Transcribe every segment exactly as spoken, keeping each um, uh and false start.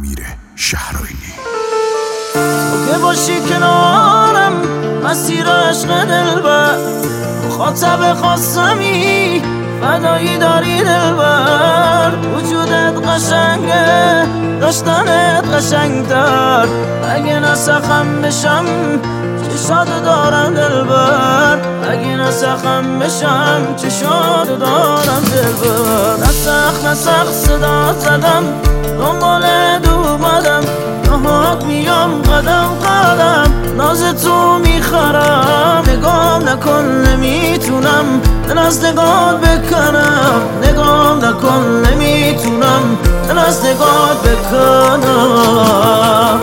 امیر شهرایلی. تو که باشی کنارم مسیر عشق دلبر، مخاطب خواستمی فدایی داری دلبر. وجودت قشنگه داشتنت قشنگتر، اگه نسخم بشم چشات دارم دلبر، اگه نسخم بشم چشات دارم دلبر. نسخ نسخ صدا زدم دنبالت اومدم، نهات میام قدم قدم ناز تو میخرم. نگام نکن نمیتونم دل از نگات بکنم، نگام نکن نمیتونم دل از نگات بکنم.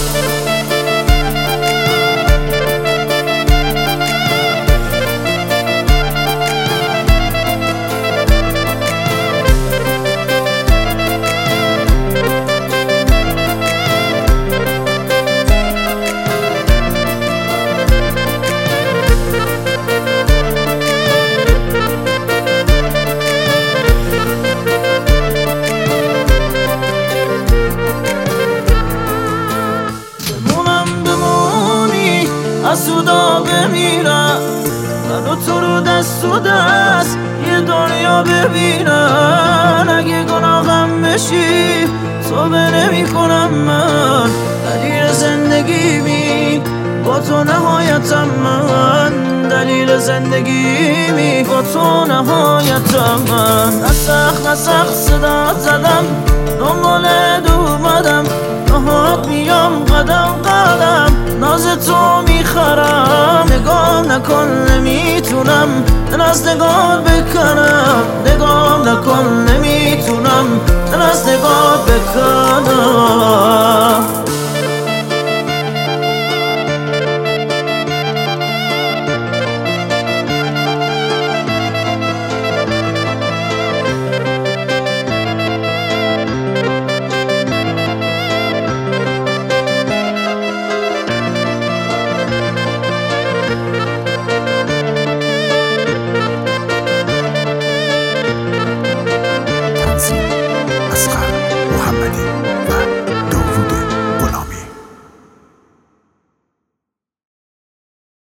سودا بمیرم منو تو رو دست و دست یه دنیا ببینم. اگه گناهم بشی صبح نمی کنم من، دلیل زندگیمی با تو نهایتم من، دلیل زندگیمی با تو نهایتم من. نسخ نسخ صدا زدم دنبالت اومدم، نهات میام قدم قدم ناز تو میخرم. نگام نکن نمیتونم دل از نگات بکنم، نگام نکن نمیتونم دل از نگات بکنم.